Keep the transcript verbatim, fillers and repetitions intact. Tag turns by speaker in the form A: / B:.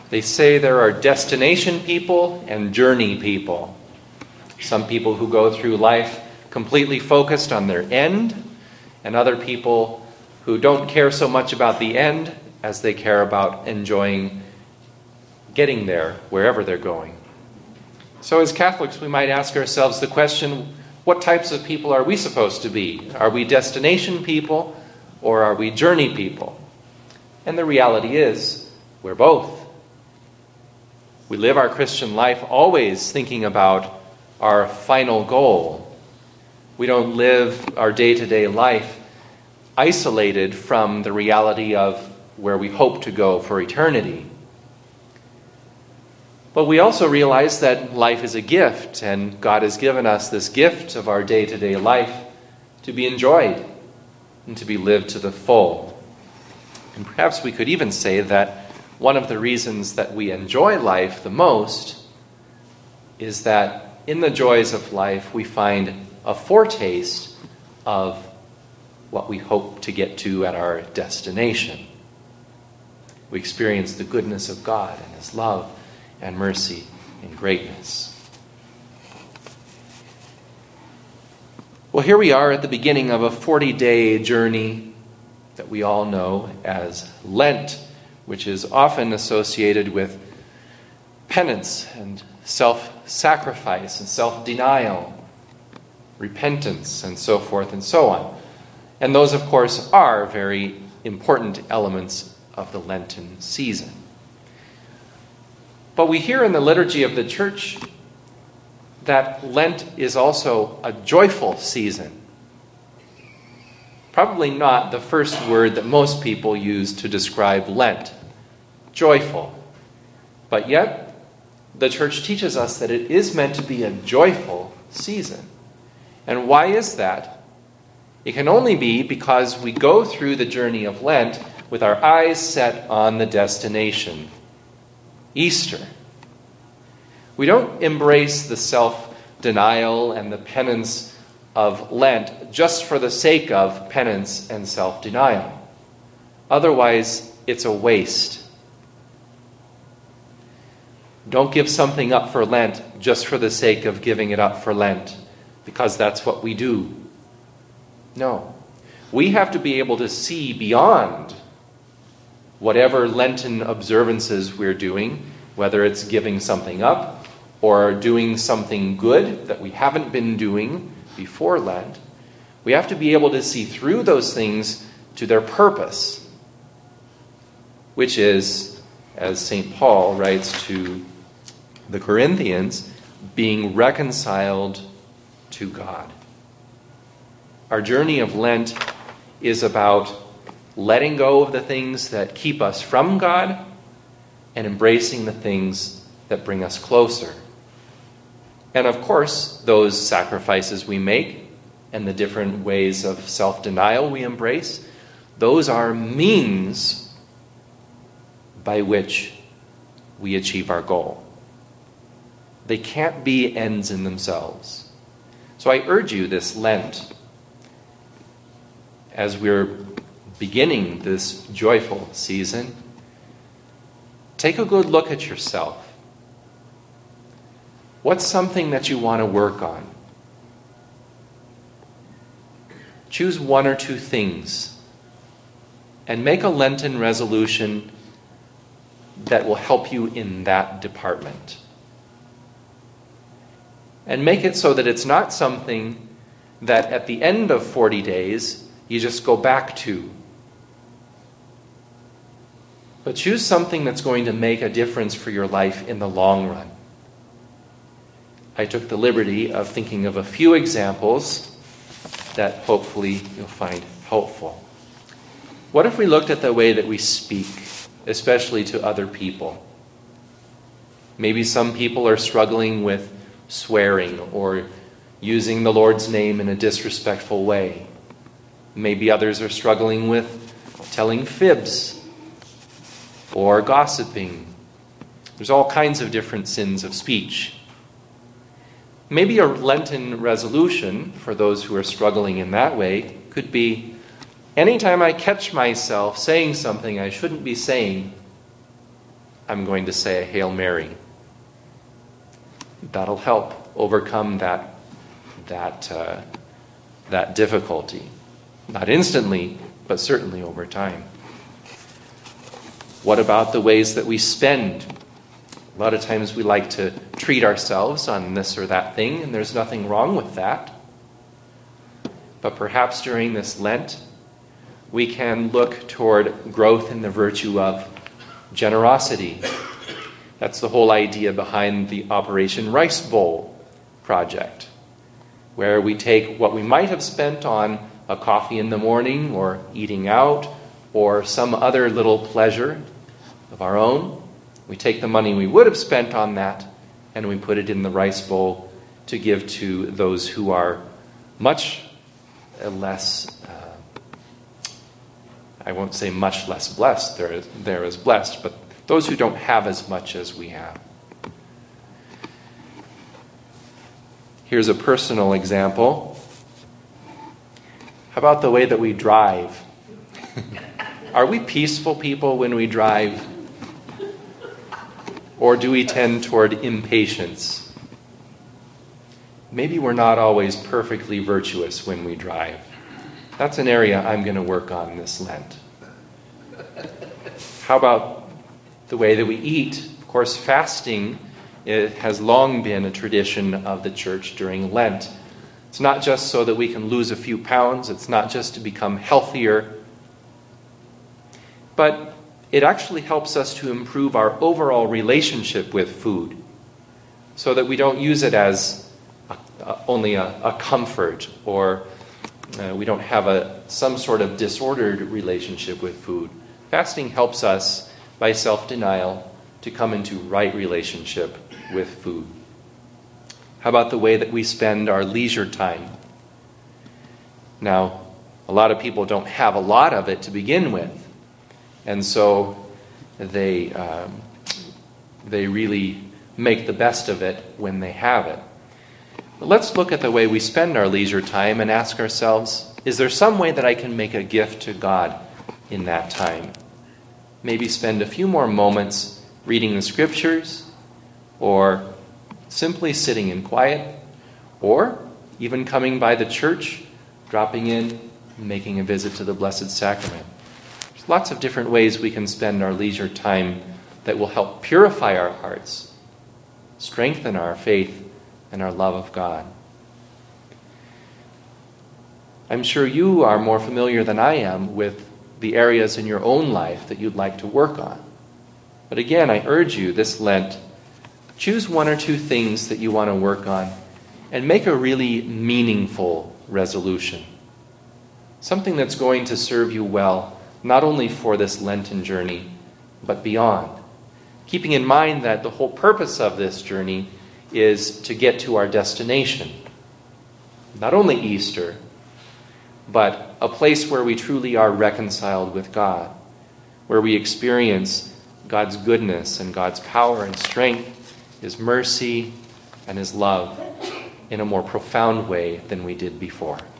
A: They say there are destination people and journey people. Some people who go through life completely focused on their end, and other people who don't care so much about the end as they care about enjoying getting there wherever they're going. So as Catholics, we might ask ourselves the question, what types of people are we supposed to be? Are we destination people or are we journey people? And the reality is, we're both. We live our Christian life always thinking about our final goal. We don't live our day-to-day life isolated from the reality of where we hope to go for eternity. But we also realize that life is a gift, and God has given us this gift of our day-to-day life to be enjoyed and to be lived to the full. And perhaps we could even say that one of the reasons that we enjoy life the most is that in the joys of life we find a foretaste of what we hope to get to at our destination. We experience the goodness of God and His love and mercy and greatness. Well, here we are at the beginning of a forty-day journey that we all know as Lent, which is often associated with penance and self-sacrifice and self-denial, repentance, and so forth and so on. And those, of course, are very important elements of the Lenten season. But we hear in the liturgy of the Church that Lent is also a joyful season. Probably not the first word that most people use to describe Lent. Joyful. But yet, the Church teaches us that it is meant to be a joyful season. And why is that? It can only be because we go through the journey of Lent with our eyes set on the destination, Easter. We don't embrace the self-denial and the penance of Lent just for the sake of penance and self-denial. Otherwise, it's a waste. Don't give something up for Lent just for the sake of giving it up for Lent, because that's what we do. No. We have to be able to see beyond whatever Lenten observances we're doing, whether it's giving something up or doing something good that we haven't been doing before Lent. We have to be able to see through those things to their purpose, which is, as Saint Paul writes to the Corinthians, being reconciled to God. Our journey of Lent is about letting go of the things that keep us from God and embracing the things that bring us closer. And of course, those sacrifices we make and the different ways of self-denial we embrace, those are means by which we achieve our goal. They can't be ends in themselves. So I urge you this Lent, as we're beginning this joyful season, take a good look at yourself. What's something that you want to work on? Choose one or two things and make a Lenten resolution that will help you in that department. And make it so that it's not something that at the end of forty days you just go back to. But choose something that's going to make a difference for your life in the long run. I took the liberty of thinking of a few examples that hopefully you'll find helpful. What if we looked at the way that we speak, especially to other people? Maybe some people are struggling with swearing or using the Lord's name in a disrespectful way. Maybe others are struggling with telling fibs or gossiping. There's all kinds of different sins of speech. Maybe a Lenten resolution for those who are struggling in that way could be, anytime I catch myself saying something I shouldn't be saying, I'm going to say a Hail Mary. That'll help overcome that, that, uh, that difficulty. Not instantly, but certainly over time. What about the ways that we spend? A lot of times we like to treat ourselves on this or that thing, and there's nothing wrong with that. But perhaps during this Lent, we can look toward growth in the virtue of generosity. That's the whole idea behind the Operation Rice Bowl project, where we take what we might have spent on a coffee in the morning or eating out or some other little pleasure of our own. We take the money we would have spent on that and we put it in the rice bowl to give to those who are much less, uh, I won't say much less blessed, they're, they're as blessed, but those who don't have as much as we have. Here's a personal example. How about the way that we drive? Are we peaceful people when we drive? Or do we tend toward impatience? Maybe we're not always perfectly virtuous when we drive. That's an area I'm going to work on this Lent. How about the way that we eat? Of course, fasting, it has long been a tradition of the church during Lent. It's not just so that we can lose a few pounds. It's not just to become healthier. But it actually helps us to improve our overall relationship with food so that we don't use it as a, a, only a, a comfort, or uh, we don't have a some sort of disordered relationship with food. Fasting helps us, by self-denial, to come into right relationship with food. How about the way that we spend our leisure time? Now, a lot of people don't have a lot of it to begin with, and so they um, they really make the best of it when they have it. But let's look at the way we spend our leisure time and ask ourselves, is there some way that I can make a gift to God in that time? Maybe spend a few more moments reading the scriptures, or simply sitting in quiet, or even coming by the church, dropping in, making a visit to the Blessed Sacrament. There's lots of different ways we can spend our leisure time that will help purify our hearts, strengthen our faith and our love of God. I'm sure you are more familiar than I am with the areas in your own life that you'd like to work on. But again, I urge you this Lent, choose one or two things that you want to work on and make a really meaningful resolution. Something that's going to serve you well, not only for this Lenten journey, but beyond. Keeping in mind that the whole purpose of this journey is to get to our destination. Not only Easter, but a place where we truly are reconciled with God, where we experience God's goodness and God's power and strength, His mercy and His love in a more profound way than we did before.